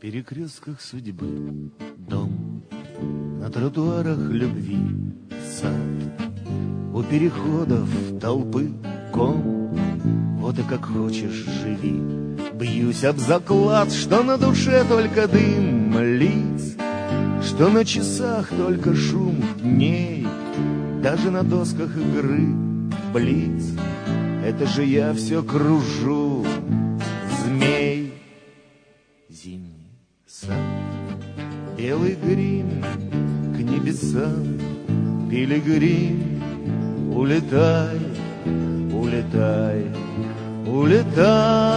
перекрестках судьбы дом, на тротуарах любви сад, у переходов толпы ком. Вот и как хочешь живи. Бьюсь об заклад, что на душе только дым лиц, что на часах только шум дней, даже на досках игры блиц. Это же я все кружу, змей. Зимний сад, белый грим к небесам, пилигрим, улетай, улетай, улетай.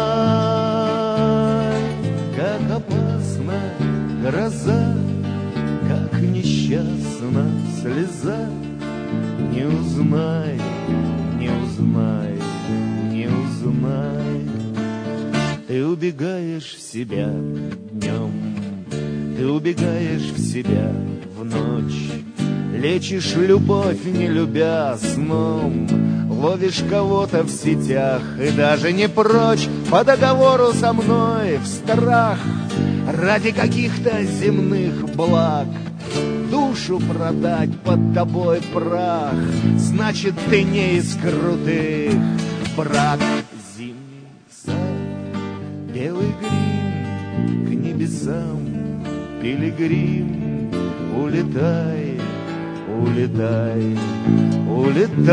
Как опасна гроза, как несчастна слеза. Не узнай, не узнай, не узнай. Ты убегаешь в себя днем, ты убегаешь в себя в ночь, лечишь любовь, не любя сном, ловишь кого-то в сетях и даже не прочь по договору со мной в страх ради каких-то земных благ душу продать под тобой прах. Значит, ты не из крутых, брат. Зимний сад, белый грим к небесам, пилигрим, улетай, улетай, улетай.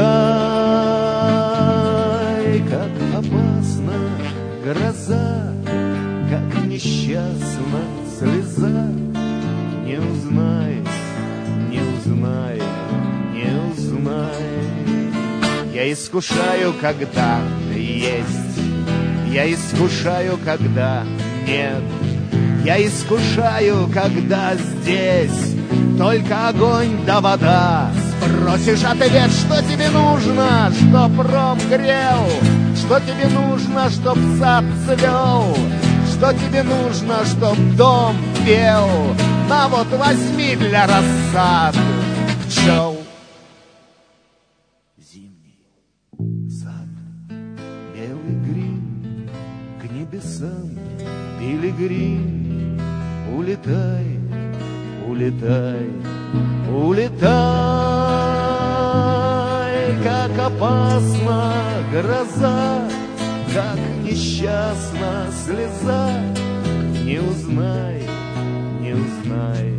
Как опасна гроза, как несчастна слеза. Не узнай, не узнай, не узнай. Я искушаю, когда есть, я искушаю, когда нет. Я искушаю, когда здесь только огонь да вода. Спросишь ответ, что тебе нужно, чтоб ром грел, что тебе нужно, чтоб сад цвел, что тебе нужно, чтоб дом пел. На вот возьми для рассады пчел. Зимний сад, белый грим к небесам, пилигрим, улетай, улетай, улетай. Как опасна гроза, как несчастна слеза. Не узнай, не узнай,